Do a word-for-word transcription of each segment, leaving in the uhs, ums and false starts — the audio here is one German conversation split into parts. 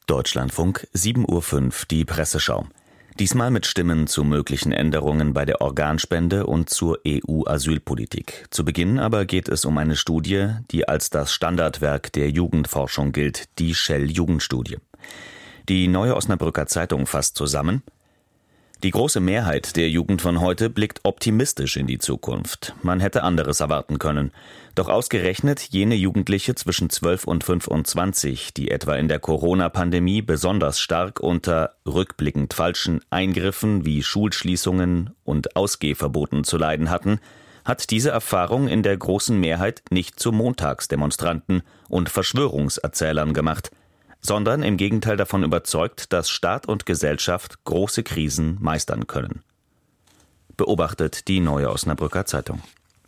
Deutschlandfunk, sieben Uhr fünf, die Presseschau. Diesmal mit Stimmen zu möglichen Änderungen bei der Organspende und zur E U-Asylpolitik. Zu Beginn aber geht es um eine Studie, die als das Standardwerk der Jugendforschung gilt, die Shell-Jugendstudie. Die Neue Osnabrücker Zeitung fasst zusammen: Die große Mehrheit der Jugend von heute blickt optimistisch in die Zukunft. Man hätte anderes erwarten können. Doch ausgerechnet jene Jugendliche zwischen zwölf und fünfundzwanzig, die etwa in der Corona-Pandemie besonders stark unter rückblickend falschen Eingriffen wie Schulschließungen und Ausgehverboten zu leiden hatten, hat diese Erfahrung in der großen Mehrheit nicht zu Montagsdemonstranten und Verschwörungserzählern gemacht, sondern im Gegenteil davon überzeugt, dass Staat und Gesellschaft große Krisen meistern können. Beobachtet die Neue Osnabrücker Zeitung.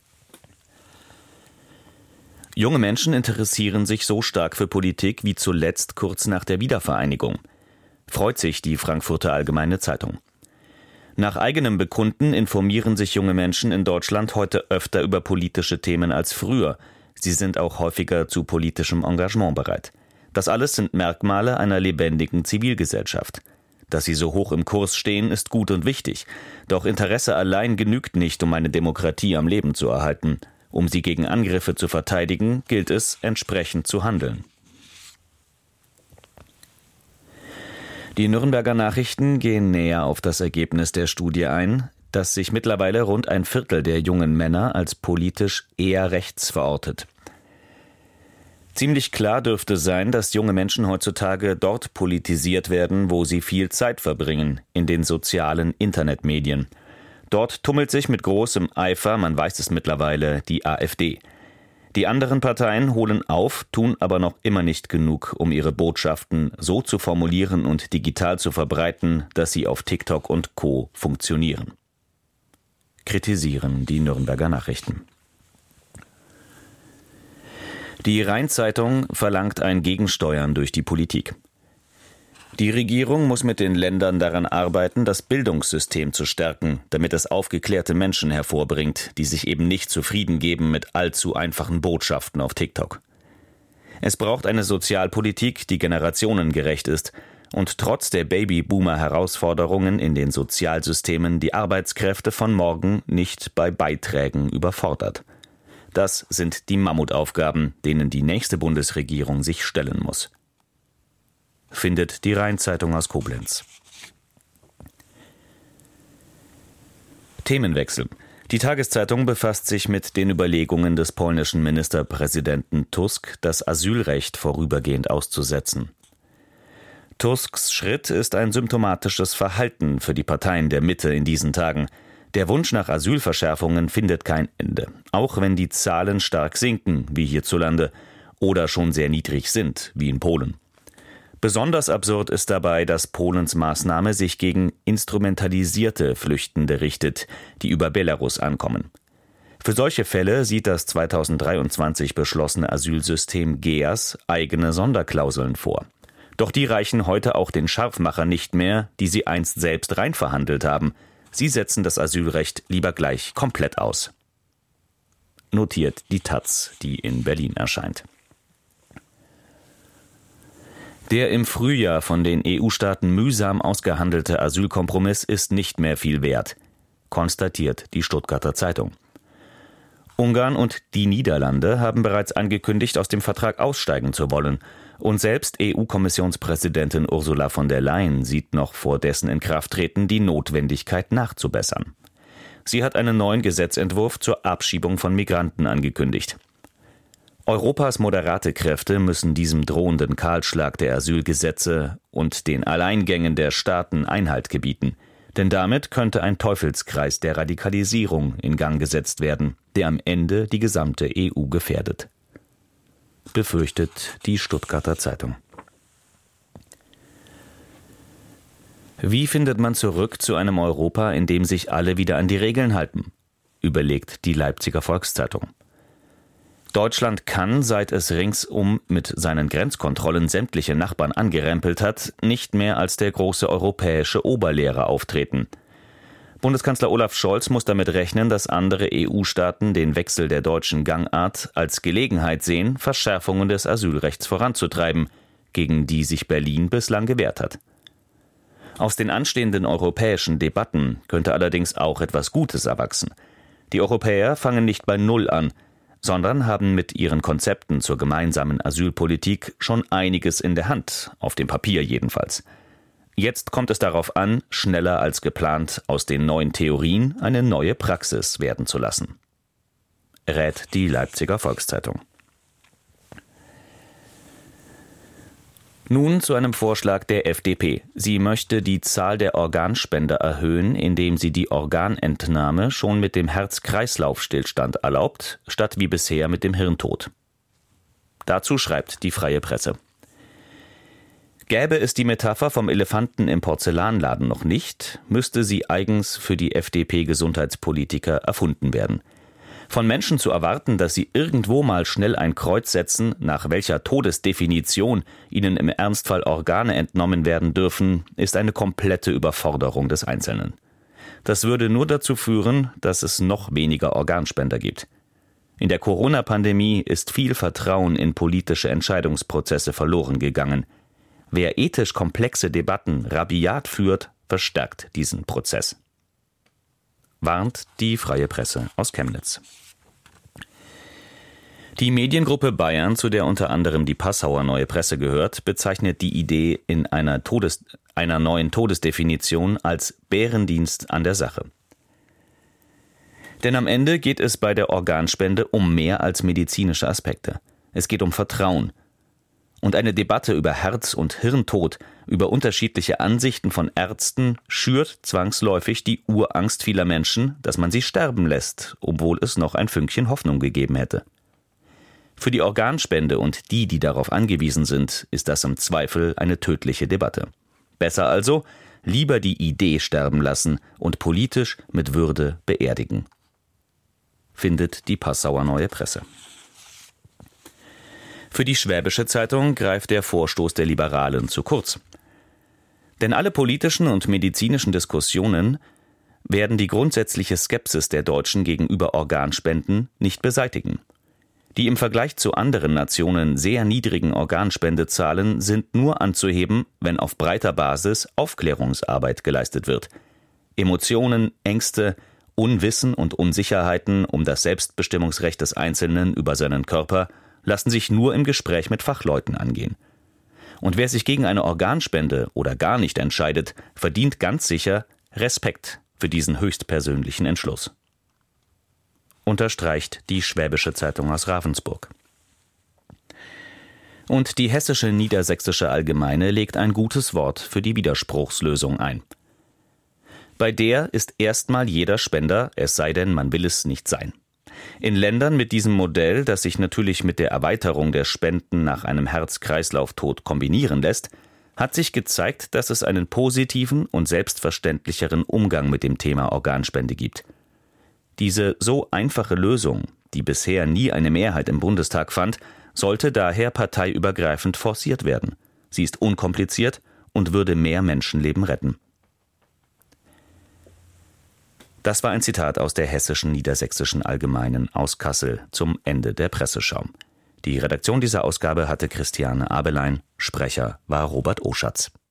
Junge Menschen interessieren sich so stark für Politik wie zuletzt kurz nach der Wiedervereinigung, freut sich die Frankfurter Allgemeine Zeitung. Nach eigenem Bekunden informieren sich junge Menschen in Deutschland heute öfter über politische Themen als früher. Sie sind auch häufiger zu politischem Engagement bereit. Das alles sind Merkmale einer lebendigen Zivilgesellschaft. Dass sie so hoch im Kurs stehen, ist gut und wichtig. Doch Interesse allein genügt nicht, um eine Demokratie am Leben zu erhalten. Um sie gegen Angriffe zu verteidigen, gilt es, entsprechend zu handeln. Die Nürnberger Nachrichten gehen näher auf das Ergebnis der Studie ein, dass sich mittlerweile rund ein Viertel der jungen Männer als politisch eher rechts verortet. Ziemlich klar dürfte sein, dass junge Menschen heutzutage dort politisiert werden, wo sie viel Zeit verbringen, in den sozialen Internetmedien. Dort tummelt sich mit großem Eifer, man weiß es mittlerweile, die AfD. Die anderen Parteien holen auf, tun aber noch immer nicht genug, um ihre Botschaften so zu formulieren und digital zu verbreiten, dass sie auf TikTok und Co. funktionieren. Kritisieren die Nürnberger Nachrichten. Die Rhein-Zeitung verlangt ein Gegensteuern durch die Politik. Die Regierung muss mit den Ländern daran arbeiten, das Bildungssystem zu stärken, damit es aufgeklärte Menschen hervorbringt, die sich eben nicht zufrieden geben mit allzu einfachen Botschaften auf TikTok. Es braucht eine Sozialpolitik, die generationengerecht ist und trotz der Babyboomer-Herausforderungen in den Sozialsystemen die Arbeitskräfte von morgen nicht bei Beiträgen überfordert. Das sind die Mammutaufgaben, denen die nächste Bundesregierung sich stellen muss. Findet die Rhein-Zeitung aus Koblenz. Themenwechsel. Die Tageszeitung befasst sich mit den Überlegungen des polnischen Ministerpräsidenten Tusk, das Asylrecht vorübergehend auszusetzen. Tusks Schritt ist ein symptomatisches Verhalten für die Parteien der Mitte in diesen Tagen. Der Wunsch nach Asylverschärfungen findet kein Ende, auch wenn die Zahlen stark sinken, wie hierzulande, oder schon sehr niedrig sind, wie in Polen. Besonders absurd ist dabei, dass Polens Maßnahme sich gegen instrumentalisierte Flüchtende richtet, die über Belarus ankommen. Für solche Fälle sieht das zweitausenddreiundzwanzig beschlossene Asylsystem G E A S eigene Sonderklauseln vor. Doch die reichen heute auch den Scharfmachern nicht mehr, die sie einst selbst reinverhandelt haben. Sie setzen das Asylrecht lieber gleich komplett aus. Notiert die Taz, die in Berlin erscheint. Der im Frühjahr von den E U-Staaten mühsam ausgehandelte Asylkompromiss ist nicht mehr viel wert, konstatiert die Stuttgarter Zeitung. Ungarn und die Niederlande haben bereits angekündigt, aus dem Vertrag aussteigen zu wollen. Und selbst E U-Kommissionspräsidentin Ursula von der Leyen sieht noch vor dessen Inkrafttreten die Notwendigkeit nachzubessern. Sie hat einen neuen Gesetzentwurf zur Abschiebung von Migranten angekündigt. Europas moderate Kräfte müssen diesem drohenden Kahlschlag der Asylgesetze und den Alleingängen der Staaten Einhalt gebieten. Denn damit könnte ein Teufelskreis der Radikalisierung in Gang gesetzt werden, der am Ende die gesamte E U gefährdet. Befürchtet die Stuttgarter Zeitung. Wie findet man zurück zu einem Europa, in dem sich alle wieder an die Regeln halten? Überlegt die Leipziger Volkszeitung. Deutschland kann, seit es ringsum mit seinen Grenzkontrollen sämtliche Nachbarn angerempelt hat, nicht mehr als der große europäische Oberlehrer auftreten. Bundeskanzler Olaf Scholz muss damit rechnen, dass andere E U-Staaten den Wechsel der deutschen Gangart als Gelegenheit sehen, Verschärfungen des Asylrechts voranzutreiben, gegen die sich Berlin bislang gewehrt hat. Aus den anstehenden europäischen Debatten könnte allerdings auch etwas Gutes erwachsen. Die Europäer fangen nicht bei Null an, sondern haben mit ihren Konzepten zur gemeinsamen Asylpolitik schon einiges in der Hand, auf dem Papier jedenfalls. Jetzt kommt es darauf an, schneller als geplant aus den neuen Theorien eine neue Praxis werden zu lassen. Rät die Leipziger Volkszeitung. Nun zu einem Vorschlag der F D P. Sie möchte die Zahl der Organspender erhöhen, indem sie die Organentnahme schon mit dem Herz-Kreislauf-Stillstand erlaubt, statt wie bisher mit dem Hirntod. Dazu schreibt die Freie Presse. Gäbe es die Metapher vom Elefanten im Porzellanladen noch nicht, müsste sie eigens für die F D P-Gesundheitspolitiker erfunden werden. Von Menschen zu erwarten, dass sie irgendwo mal schnell ein Kreuz setzen, nach welcher Todesdefinition ihnen im Ernstfall Organe entnommen werden dürfen, ist eine komplette Überforderung des Einzelnen. Das würde nur dazu führen, dass es noch weniger Organspender gibt. In der Corona-Pandemie ist viel Vertrauen in politische Entscheidungsprozesse verloren gegangen. Wer ethisch komplexe Debatten rabiat führt, verstärkt diesen Prozess. Warnt die Freie Presse aus Chemnitz. Die Mediengruppe Bayern, zu der unter anderem die Passauer Neue Presse gehört, bezeichnet die Idee in einer, Todes-, einer neuen Todesdefinition als Bärendienst an der Sache. Denn am Ende geht es bei der Organspende um mehr als medizinische Aspekte. Es geht um Vertrauen. Und eine Debatte über Herz- und Hirntod, über unterschiedliche Ansichten von Ärzten schürt zwangsläufig die Urangst vieler Menschen, dass man sie sterben lässt, obwohl es noch ein Fünkchen Hoffnung gegeben hätte. Für die Organspende und die, die darauf angewiesen sind, ist das im Zweifel eine tödliche Debatte. Besser also, lieber die Idee sterben lassen und politisch mit Würde beerdigen. Findet die Passauer Neue Presse. Für die Schwäbische Zeitung greift der Vorstoß der Liberalen zu kurz. Denn alle politischen und medizinischen Diskussionen werden die grundsätzliche Skepsis der Deutschen gegenüber Organspenden nicht beseitigen. Die im Vergleich zu anderen Nationen sehr niedrigen Organspendezahlen sind nur anzuheben, wenn auf breiter Basis Aufklärungsarbeit geleistet wird. Emotionen, Ängste, Unwissen und Unsicherheiten um das Selbstbestimmungsrecht des Einzelnen über seinen Körper lassen sich nur im Gespräch mit Fachleuten angehen. Und wer sich gegen eine Organspende oder gar nicht entscheidet, verdient ganz sicher Respekt für diesen höchstpersönlichen Entschluss. Unterstreicht die Schwäbische Zeitung aus Ravensburg. Und die Hessische Niedersächsische Allgemeine legt ein gutes Wort für die Widerspruchslösung ein. Bei der ist erstmal jeder Spender, es sei denn, man will es nicht sein. In Ländern mit diesem Modell, das sich natürlich mit der Erweiterung der Spenden nach einem Herz-Kreislauf-Tod kombinieren lässt, hat sich gezeigt, dass es einen positiven und selbstverständlicheren Umgang mit dem Thema Organspende gibt. Diese so einfache Lösung, die bisher nie eine Mehrheit im Bundestag fand, sollte daher parteiübergreifend forciert werden. Sie ist unkompliziert und würde mehr Menschenleben retten. Das war ein Zitat aus der Hessischen Niedersächsischen Allgemeinen aus Kassel zum Ende der Presseschau. Die Redaktion dieser Ausgabe hatte Christiane Abelein, Sprecher war Robert Oschatz.